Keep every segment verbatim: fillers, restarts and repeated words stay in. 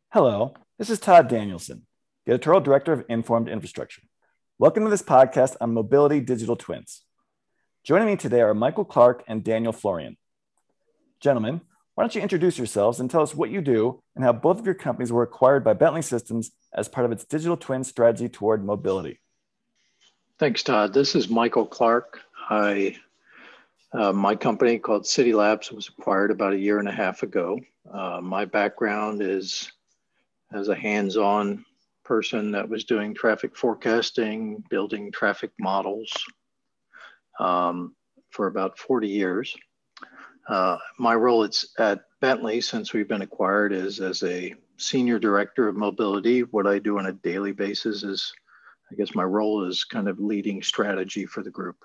Hello, this is Todd Danielson, the Editorial Director of Informed Infrastructure. Welcome to this podcast on mobility digital twins. Joining me today are Michael Clark and Daniel Florian. Gentlemen, why don't you introduce yourselves and tell us what you do and how both of your companies were acquired by Bentley Systems as part of its digital twin strategy toward mobility. Thanks, Todd. This is Michael Clark. I, uh, my company called City Labs was acquired about a year and a half ago. Uh, my background is as a hands-on person that was doing traffic forecasting, building traffic models um, for about forty years. Uh, my role at, at Bentley, since we've been acquired, is as a senior director of mobility. What I do on a daily basis is, I guess my role is kind of leading strategy for the group.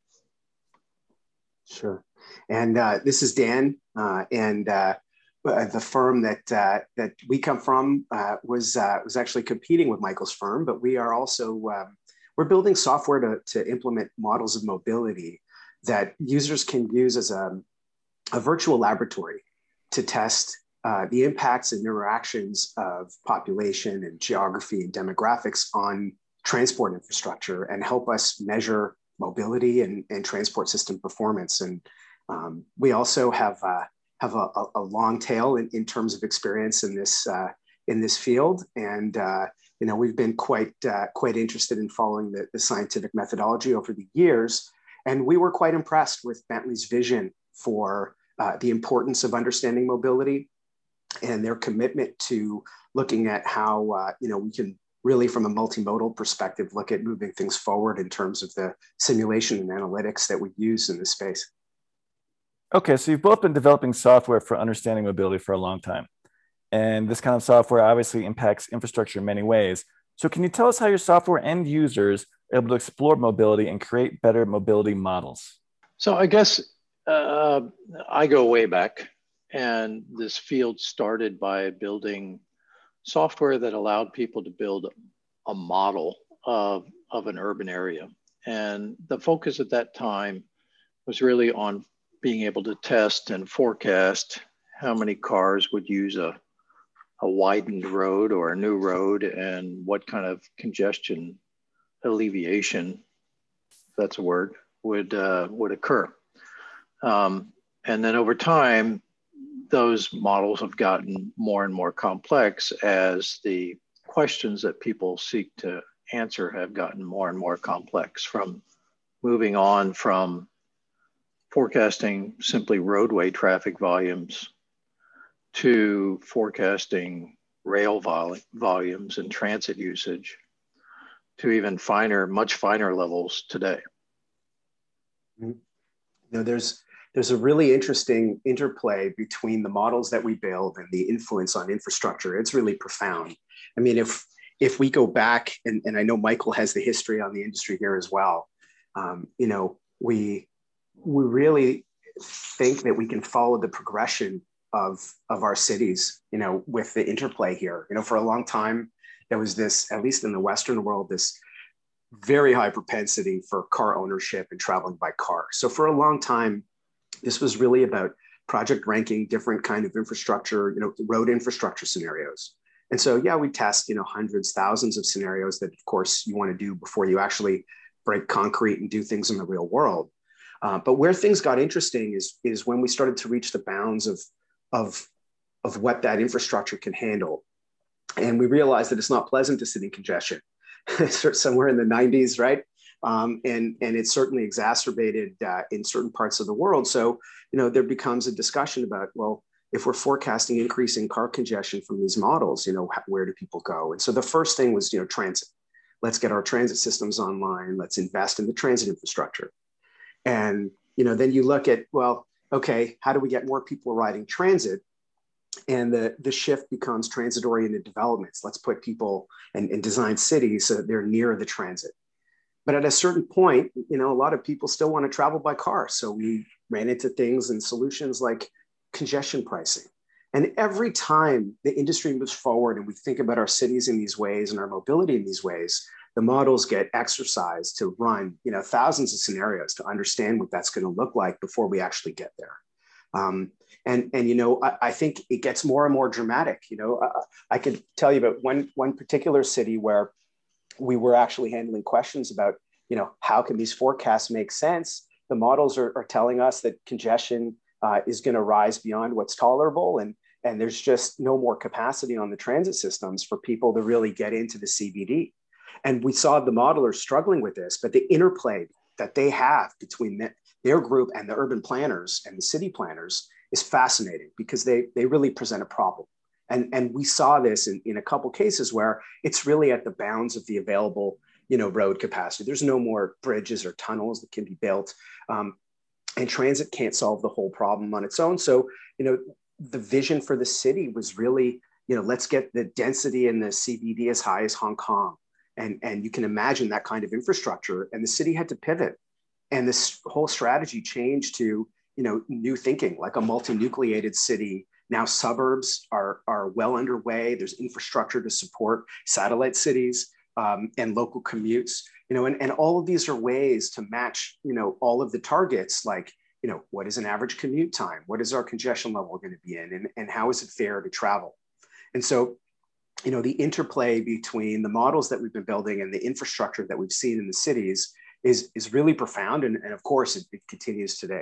Sure. And uh, this is Dan, uh, and uh, the firm that uh, that we come from uh, was uh, was actually competing with Michael's firm, but we are also um, we're building software to to implement models of mobility that users can use as a a virtual laboratory to test uh, the impacts and interactions of population and geography and demographics on transport infrastructure and help us measure mobility and, and transport system performance. And um, we also have uh, have a, a long tail in, in terms of experience in this uh, in this field. And uh, you know, we've been quite uh, quite interested in following the, the scientific methodology over the years. And we were quite impressed with Bentley's vision for uh, the importance of understanding mobility and their commitment to looking at how uh, you know we can really, from a multimodal perspective, look at moving things forward in terms of the simulation and analytics that we use in this space. Okay, so you've both been developing software for understanding mobility for a long time. And this kind of software obviously impacts infrastructure in many ways. So can you tell us how your software end users are able to explore mobility and create better mobility models? So I guess uh, I go way back, and this field started by building software that allowed people to build a model of, of an urban area. And the focus at that time was really on being able to test and forecast how many cars would use a, a widened road or a new road and what kind of congestion alleviation, if that's a word, would, uh, would occur. Um, and then over time, those models have gotten more and more complex as the questions that people seek to answer have gotten more and more complex, from moving on from forecasting simply roadway traffic volumes to forecasting rail vol volumes and transit usage to even finer, much finer levels today. You know, there's There's a really interesting interplay between the models that we build and the influence on infrastructure. It's really profound. I mean, if if we go back, and, and I know Michael has the history on the industry here as well, um, you know, we we really think that we can follow the progression of of our cities, you know, with the interplay here. You know, for a long time, there was this, at least in the Western world, this very high propensity for car ownership and traveling by car. So for a long time, this was really about project ranking different kind of infrastructure, you know, road infrastructure scenarios. And so, yeah, we test, you know, hundreds, thousands of scenarios that, of course, you want to do before you actually break concrete and do things in the real world. Uh, but where things got interesting is, is when we started to reach the bounds of, of, of what that infrastructure can handle. And we realized that it's not pleasant to sit in congestion. Somewhere in the nineties, right? Um, and, and it's certainly exacerbated uh, in certain parts of the world. So, you know, there becomes a discussion about, well, if we're forecasting increasing car congestion from these models, you know, where do people go? And so the first thing was, you know, transit. Let's get our transit systems online. Let's invest in the transit infrastructure. And, you know, then you look at, well, okay, how do we get more people riding transit? And the, the shift becomes transit-oriented developments. Let's put people and, and design cities so that they're near the transit. But at a certain point, you know, a lot of people still want to travel by car. So we ran into things and solutions like congestion pricing. And every time the industry moves forward and we think about our cities in these ways and our mobility in these ways, the models get exercised to run, you know, thousands of scenarios to understand what that's going to look like before we actually get there. Um, and, and, you know, I, I think it gets more and more dramatic. You know, uh, I could tell you about one, one particular city where we were actually handling questions about, you know, how can these forecasts make sense? The models are, are telling us that congestion uh, is going to rise beyond what's tolerable. And, and there's just no more capacity on the transit systems for people to really get into the C B D. And we saw the modelers struggling with this, but the interplay that they have between the, their group and the urban planners and the city planners is fascinating, because they, they really present a problem. And, and we saw this in, in a couple cases where it's really at the bounds of the available, you know, road capacity. There's no more bridges or tunnels that can be built. Um, and transit can't solve the whole problem on its own. So, you know, the vision for the city was really, you know, let's get the density in the C B D as high as Hong Kong. And, and you can imagine that kind of infrastructure. And the city had to pivot. And this whole strategy changed to, you know, new thinking, like a multi-nucleated city. Now suburbs are, are well underway. There's infrastructure to support satellite cities um, and local commutes, you know, and, and all of these are ways to match, you know, all of the targets, like, you know, what is an average commute time? What is our congestion level going to be in? And, and how is it fair to travel? And so, you know, the interplay between the models that we've been building and the infrastructure that we've seen in the cities is, is really profound. And, and of course, it, it continues today.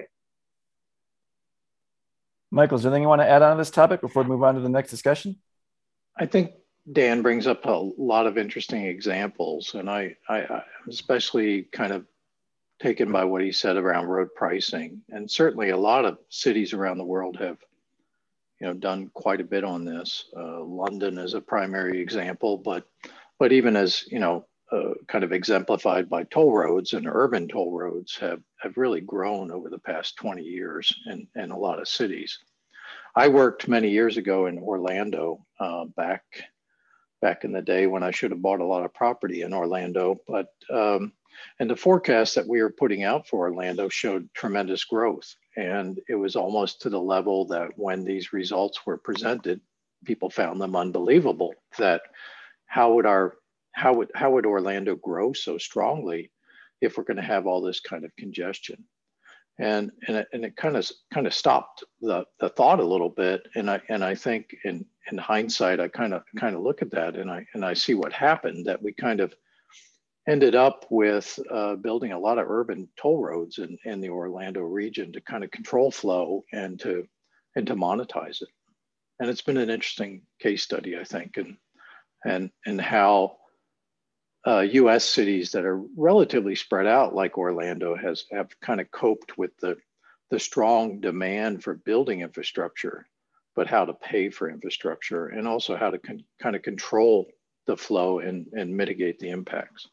Michael, is there anything you want to add on to this topic before we move on to the next discussion? I think Dan brings up a lot of interesting examples, and I, I, I'm especially kind of taken by what he said around road pricing. And certainly a lot of cities around the world have, you know, done quite a bit on this. Uh, London is a primary example, but, but even as, you know, uh, kind of exemplified by toll roads, and urban toll roads have, have really grown over the past twenty years in, in a lot of cities. I worked many years ago in Orlando, uh, back, back in the day when I should have bought a lot of property in Orlando, but, um, and the forecast that we were putting out for Orlando showed tremendous growth. And it was almost to the level that when these results were presented, people found them unbelievable. That how would our, how would, how would Orlando grow so strongly if we're going to have all this kind of congestion? And, and it, and it kind of kind of stopped the, the thought a little bit. And I and I think in, in hindsight, I kind of kind of look at that and I and I see what happened, that we kind of ended up with uh, building a lot of urban toll roads in, in the Orlando region to kind of control flow and to and to monetize it. And it's been an interesting case study, I think, and and and how uh, U S cities that are relatively spread out, like Orlando, has have kind of coped with the the strong demand for building infrastructure, but how to pay for infrastructure, and also how to con- kind of control the flow and, and mitigate the impacts.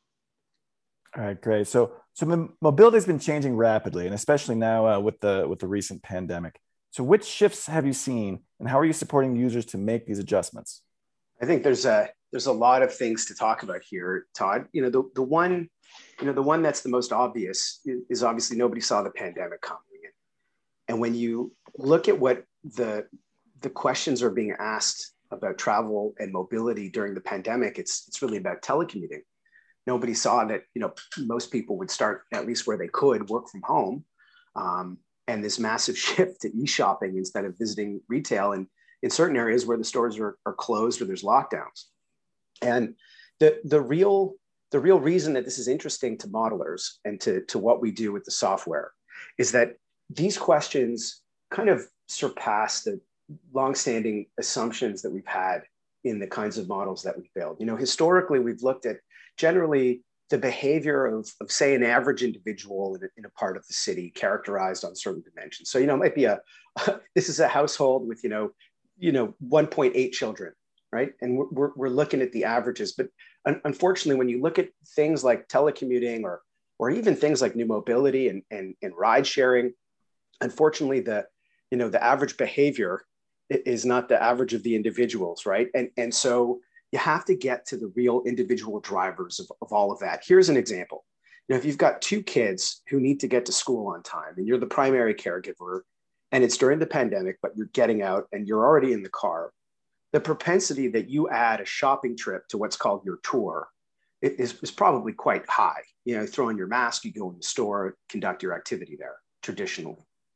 All right, great. So, so mobility has been changing rapidly, and especially now uh, with the with the recent pandemic. So, which shifts have you seen, and how are you supporting users to make these adjustments? I think there's a there's a lot of things to talk about here, Todd. You know, the the one, you know, the one that's the most obvious is obviously nobody saw the pandemic coming. And when you look at what the the questions are being asked about travel and mobility during the pandemic, it's it's really about telecommuting. Nobody saw that, you know, most people would start, at least where they could, work from home. Um, and this massive shift to e-shopping instead of visiting retail in, in certain areas where the stores are, are closed or there's lockdowns. And the, the, real, the real reason that this is interesting to modelers and to, to what we do with the software is that these questions kind of surpass the longstanding assumptions that we've had in the kinds of models that we build. You know, historically, we've looked at generally the behavior of, of say, an average individual in a, in a part of the city characterized on certain dimensions. So, you know, it might be a, this is a household with, you know, you know, one point eight children, right? And we're, we're, we're looking at the averages. But un- unfortunately, when you look at things like telecommuting or, or even things like new mobility and, and, and ride sharing, unfortunately, the, you know, the average behavior is not the average of the individuals, right? And, and so you have to get to the real individual drivers of, of all of that. Here's an example. You know, if you've got two kids who need to get to school on time and you're the primary caregiver and it's during the pandemic, but you're getting out and you're already in the car, the propensity that you add a shopping trip to what's called your tour is, is probably quite high. You know, throw on your mask, you go in the store, conduct your activity there traditionally.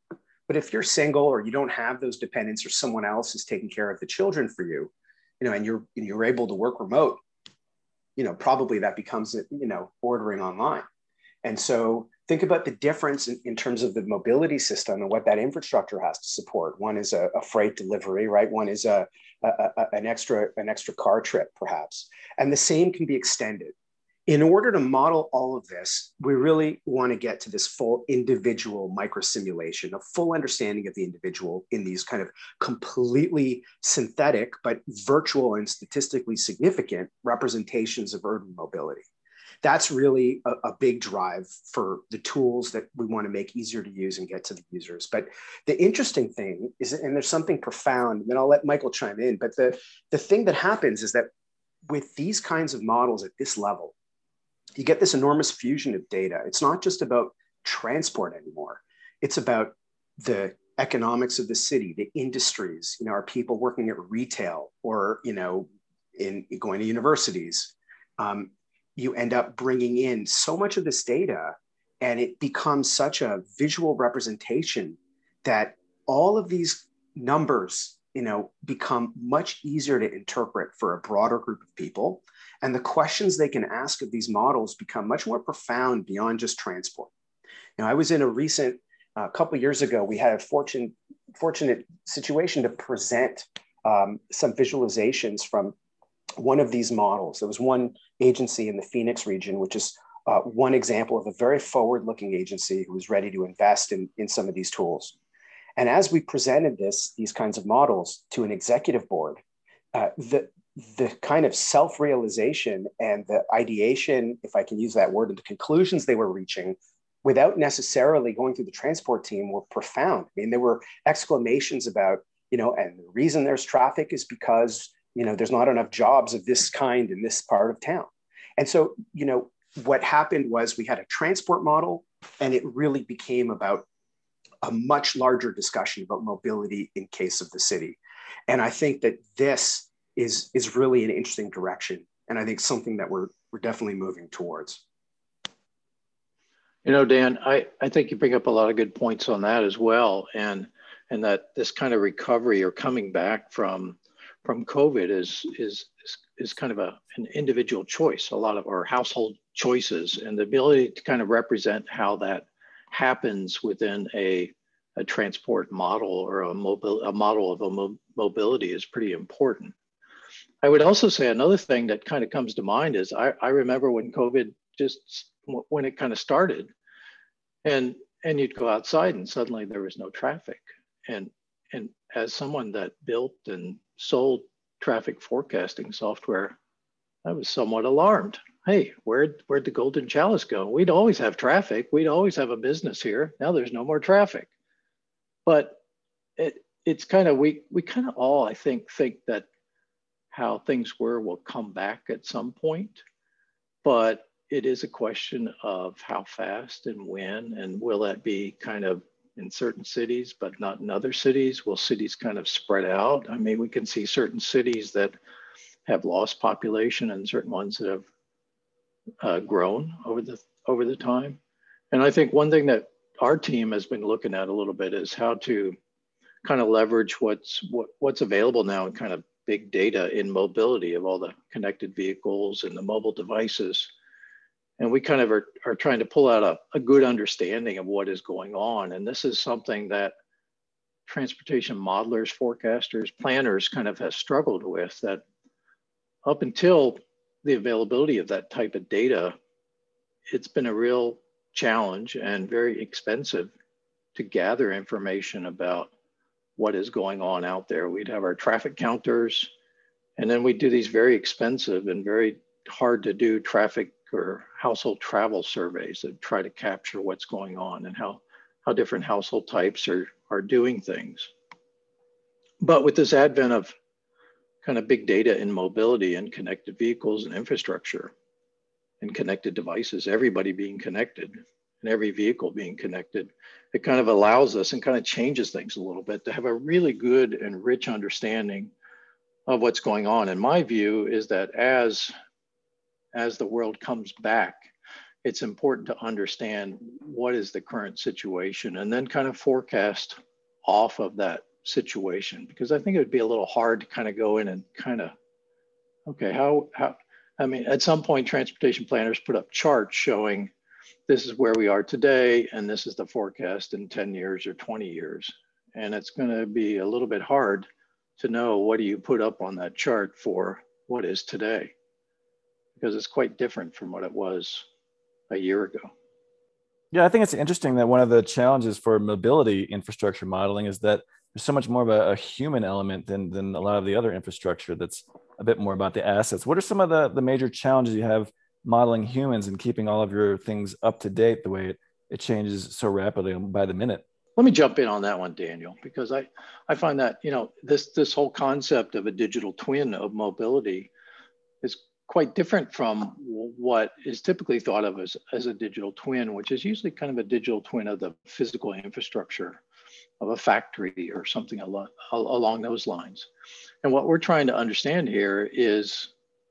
But if you're single or you don't have those dependents or someone else is taking care of the children for you, you know, and you're you're able to work remote, you know, probably that becomes, you know, ordering online. And so think about the difference in, in terms of the mobility system and what that infrastructure has to support. One is a, a freight delivery, right? One is a, a, a an extra an extra car trip, perhaps. And the same can be extended. In order to model all of this, we really want to get to this full individual microsimulation, a full understanding of the individual in these kind of completely synthetic, but virtual and statistically significant representations of urban mobility. That's really a, a big drive for the tools that we want to make easier to use and get to the users. But the interesting thing is, and there's something profound, and then I'll let Michael chime in, but the, the thing that happens is that with these kinds of models at this level, you get this enormous fusion of data. It's not just about transport anymore. It's about the economics of the city, the industries. You know, are people working at retail or, you know, in going to universities? Um, you end up bringing in so much of this data, and it becomes such a visual representation that all of these numbers, you know, become much easier to interpret for a broader group of people. And the questions they can ask of these models become much more profound beyond just transport. Now, I was in a recent, a uh, couple of years ago, we had a fortune, fortunate situation to present um, some visualizations from one of these models. There was one agency in the Phoenix region, which is uh, one example of a very forward-looking agency who was ready to invest in, in some of these tools. And as we presented this, these kinds of models to an executive board, uh, the, the kind of self-realization and the ideation, if I can use that word, and the conclusions they were reaching without necessarily going through the transport team were profound. I mean, there were exclamations about, you know, and the reason there's traffic is because, you know, there's not enough jobs of this kind in this part of town. And so, you know, what happened was we had a transport model, and it really became about a much larger discussion about mobility in case of the city. And I think that this is, is really an interesting direction. And I think something that we're, we're definitely moving towards. You know, Dan, I, I think you bring up a lot of good points on that as well. And, and that this kind of recovery or coming back from, from COVID is, is, is kind of a, an individual choice, a lot of our household choices, and the ability to kind of represent how that happens within a, a transport model or a, mobile, a model of a mo mobility is pretty important. I would also say another thing that kind of comes to mind is I, I remember when COVID just, when it kind of started, and, and you'd go outside and suddenly there was no traffic. And, and as someone that built and sold traffic forecasting software, I was somewhat alarmed. Hey, where'd, where'd the golden chalice go? We'd always have traffic. We'd always have a business here. Now there's no more traffic. But it, it's kind of, we, we kind of all, I think, think that how things were will come back at some point. But it is a question of how fast and when, and will that be kind of in certain cities, but not in other cities? Will cities kind of spread out? I mean, we can see certain cities that have lost population and certain ones that have uh, grown over the over the time. And I think one thing that our team has been looking at a little bit is how to kind of leverage what's what, what's available now in kind of big data in mobility of all the connected vehicles and the mobile devices. And we kind of are, are trying to pull out a, a good understanding of what is going on. And this is something that transportation modelers, forecasters, planners kind of have struggled with, that up until the availability of that type of data, it's been a real challenge and very expensive to gather information about what is going on out there. We'd have our traffic counters, and then we'd do these very expensive and very hard to do traffic or household travel surveys that try to capture what's going on and how, how different household types are, are doing things. But with this advent of kind of big data in mobility and connected vehicles and infrastructure and connected devices, everybody being connected and every vehicle being connected, it kind of allows us and kind of changes things a little bit to have a really good and rich understanding of what's going on. And my view is that as as the world comes back, it's important to understand what is the current situation and then kind of forecast off of that situation, because I think it would be a little hard to kind of go in and kind of, okay, how, how, I mean, at some point, transportation planners put up charts showing this is where we are today, and this is the forecast in ten years or twenty years. And it's going to be a little bit hard to know what do you put up on that chart for what is today, because it's quite different from what it was a year ago. Yeah, I think it's interesting that one of the challenges for mobility infrastructure modeling is that there's so much more of a, a human element than, than a lot of the other infrastructure that's a bit more about the assets. What are some of the, the major challenges you have modeling humans and keeping all of your things up to date the way it, it changes so rapidly by the minute? Let me jump in on that one, Daniel, because I, I find that, you know, this, this whole concept of a digital twin of mobility is quite different from what is typically thought of as, as a digital twin, which is usually kind of a digital twin of the physical infrastructure of a factory or something along, along those lines. And what we're trying to understand here is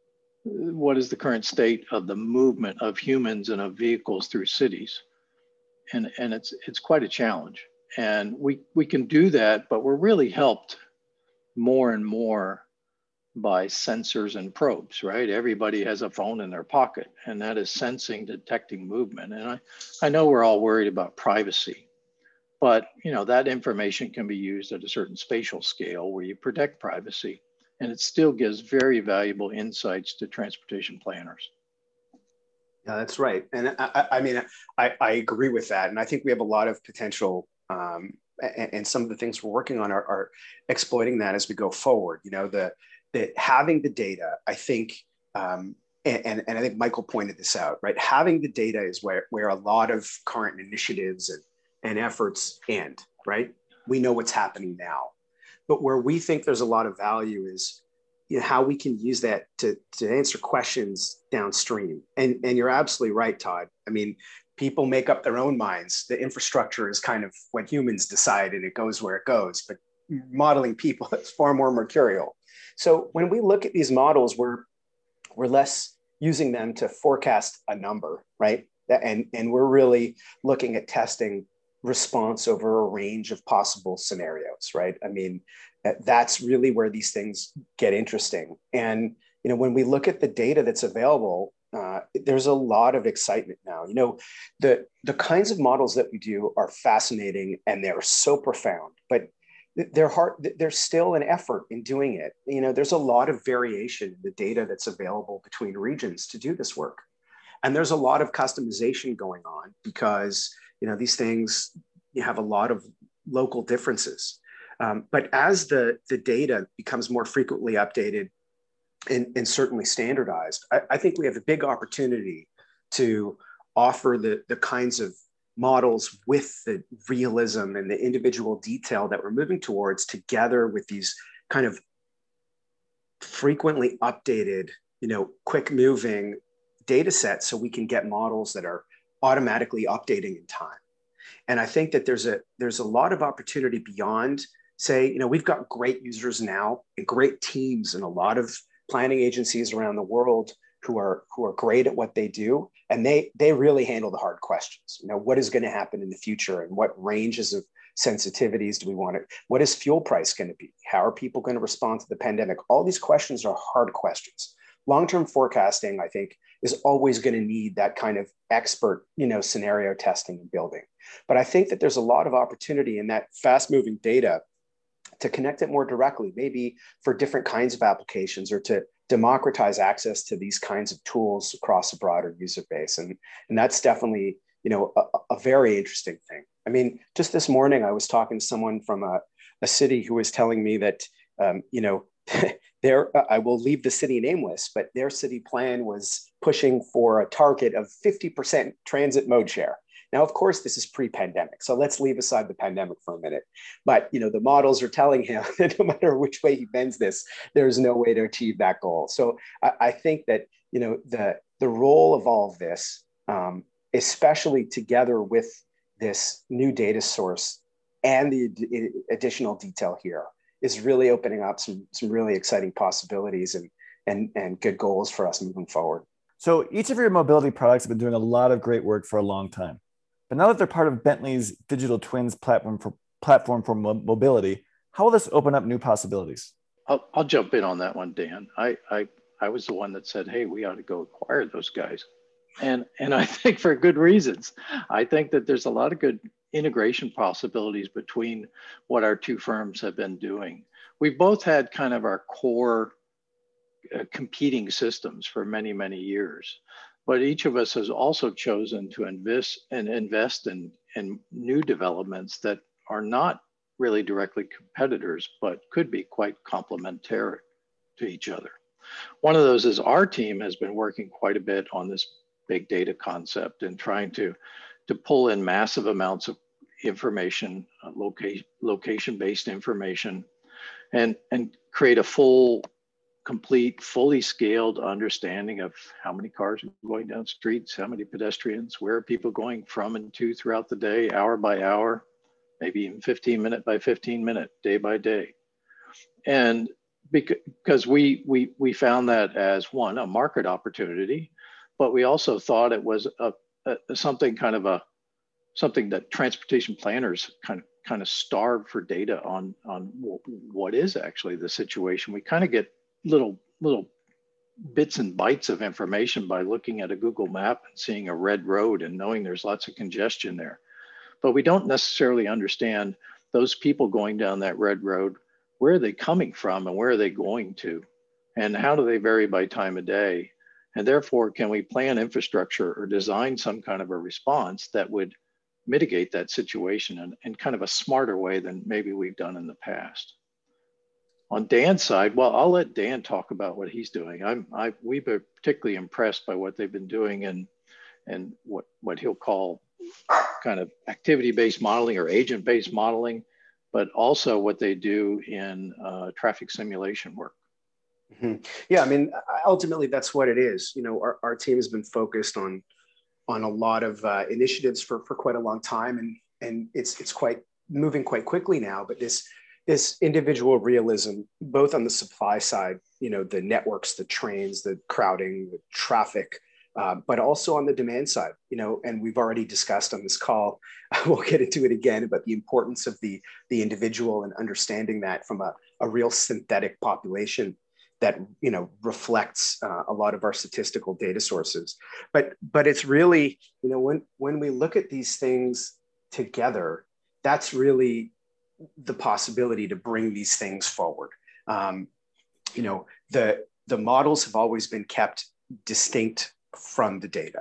what is the current state of the movement of humans and of vehicles through cities. And, and it's, it's quite a challenge. And we, we can do that, but we're really helped more and more by sensors and probes, right? Everybody has a phone in their pocket, and that is sensing, detecting movement. And I, I know we're all worried about privacy, but you know, that information can be used at a certain spatial scale where you protect privacy, and it still gives very valuable insights to transportation planners. Yeah, that's right. And I, I mean, I, I agree with that. And I think we have a lot of potential, um, and, and some of the things we're working on are, are exploiting that as we go forward. You know, the, the having the data, I think, um, and, and, and I think Michael pointed this out, right? Having the data is where, where a lot of current initiatives and, and efforts end, right? We know what's happening now. But where we think there's a lot of value is, you know, how we can use that to, to answer questions downstream. And, and you're absolutely right, Todd. I mean, people make up their own minds. The infrastructure is kind of what humans decide, and it goes where it goes. But modeling people is far more mercurial. So when we look at these models, we're, we're less using them to forecast a number, right? And, and we're really looking at testing response over a range of possible scenarios, right? I mean, that's really where these things get interesting. And, you know, when we look at the data that's available, uh, there's a lot of excitement now. You know, the, the kinds of models that we do are fascinating, and they're so profound, but they're hard, there's still an effort in doing it. You know, there's a lot of variation in the data that's available between regions to do this work. And there's a lot of customization going on because, you know, these things, you have a lot of local differences. Um, but as the, the data becomes more frequently updated and, and certainly standardized, I, I think we have a big opportunity to offer the, the kinds of models with the realism and the individual detail that we're moving towards, together with these kind of frequently updated, you know, quick moving data sets, so we can get models that are automatically updating in time. And I think that there's a, there's a lot of opportunity beyond, say, you know, we've got great users now and great teams and a lot of planning agencies around the world who are, who are great at what they do. And they, they really handle the hard questions. You know, what is going to happen in the future, and what ranges of sensitivities do we want to, what is fuel price going to be? How are people going to respond to the pandemic? All these questions are hard questions. Long-term forecasting, I think, is always going to need that kind of expert, you know, scenario testing and building. But I think that there's a lot of opportunity in that fast-moving data to connect it more directly, maybe for different kinds of applications, or to democratize access to these kinds of tools across a broader user base. And, and that's definitely, you know, a, a very interesting thing. I mean, just this morning, I was talking to someone from a, a city who was telling me that, um, you know, their, I will leave the city nameless, but their city plan was pushing for a target of fifty percent transit mode share. Now, of course, this is pre-pandemic, so let's leave aside the pandemic for a minute. But, you know, the models are telling him that no matter which way he bends this, there's no way to achieve that goal. So I, I think that, you know, the, the role of all of this, um, especially together with this new data source and the ad- additional detail here, is really opening up some, some really exciting possibilities and, and, and good goals for us moving forward. So each of your mobility products have been doing a lot of great work for a long time. But now that they're part of Bentley's Digital Twins platform for platform for mo- mobility, how will this open up new possibilities? I'll, I'll jump in on that one, Dan. I, I, I was the one that said, hey, we ought to go acquire those guys. And, and I think for good reasons. I think that there's a lot of good integration possibilities between what our two firms have been doing. We've both had kind of our core uh, competing systems for many, many years. But each of us has also chosen to invest and invest in, in new developments that are not really directly competitors, but could be quite complementary to each other. One of those is our team has been working quite a bit on this big data concept and trying to, to pull in massive amounts of information, uh, location, location-based information, and, and create a full, complete, fully scaled understanding of how many cars are going down streets, how many pedestrians, where are people going from and to throughout the day, hour by hour, maybe even fifteen minute by fifteen minute, day by day. And because we, we, we found that as one, a market opportunity, but we also thought it was a, a something kind of a, something that transportation planners kind of, kind of starve for data on, on what is actually the situation. We kind of get little, little bits and bytes of information by looking at a Google map and seeing a red road and knowing there's lots of congestion there. But we don't necessarily understand those people going down that red road, where are they coming from and where are they going to? And how do they vary by time of day? And therefore, can we plan infrastructure or design some kind of a response that would mitigate that situation in, in kind of a smarter way than maybe we've done in the past? On Dan's side, well, I'll let Dan talk about what he's doing. I'm, I, we've been particularly impressed by what they've been doing and, and what, what he'll call kind of activity-based modeling or agent-based modeling, but also what they do in uh, traffic simulation work. Mm-hmm. Yeah, I mean, ultimately that's what it is. You know, our, our team has been focused on on a lot of uh, initiatives for, for quite a long time, and and it's it's quite moving quite quickly now. But this this individual realism, both on the supply side, you know, the networks, the trains, the crowding, the traffic, uh, but also on the demand side, you know, and we've already discussed on this call, we'll get into it again, about the importance of the, the individual and understanding that from a, a real synthetic population that, you know, reflects uh, a lot of our statistical data sources. But, but it's really, you know, when, when we look at these things together, that's really the possibility to bring these things forward. Um, you know, the, the models have always been kept distinct from the data.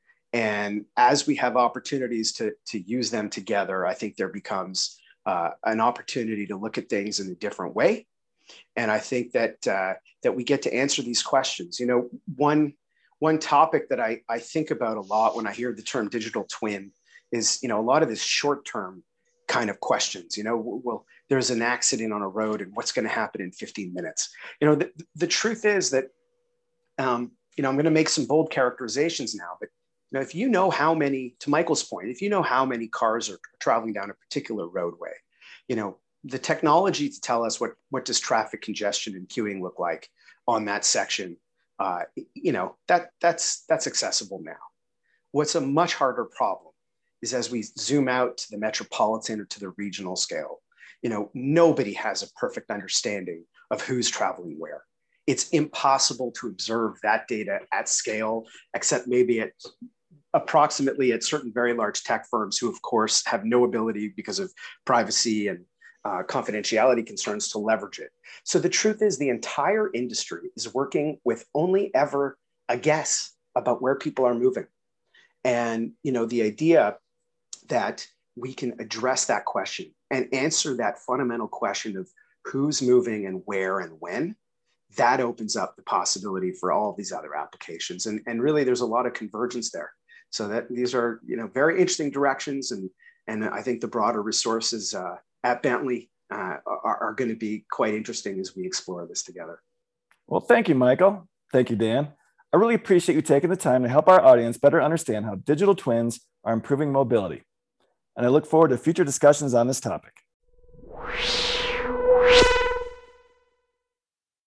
And as we have opportunities to, to use them together, I think there becomes uh, an opportunity to look at things in a different way. And I think that, uh, that we get to answer these questions. You know, one, one topic that I, I think about a lot when I hear the term digital twin is, you know, a lot of this short-term kind of questions. You know, well, there's an accident on a road and what's going to happen in fifteen minutes? You know, the, the truth is that, um, you know, I'm going to make some bold characterizations now, but you know, if you know how many, to Michael's point, if you know how many cars are traveling down a particular roadway, you know, the technology to tell us what, what does traffic congestion and queuing look like on that section, uh, you know, that, that's, that's accessible now. What's a much harder problem is as we zoom out to the metropolitan or to the regional scale, you know, nobody has a perfect understanding of who's traveling where. It's impossible to observe that data at scale, except maybe at approximately at certain very large tech firms who, of course, have no ability because of privacy and uh, confidentiality concerns to leverage it. So the truth is the entire industry is working with only ever a guess about where people are moving. And, you know, the idea that we can address that question and answer that fundamental question of who's moving and where and when, that opens up the possibility for all of these other applications. And, and really, there's a lot of convergence there. So that these are, you know, very interesting directions. And, and I think the broader resources uh, at Bentley uh, are, are going to be quite interesting as we explore this together. Well, thank you, Michael. Thank you, Dan. I really appreciate you taking the time to help our audience better understand how digital twins are improving mobility. And I look forward to future discussions on this topic.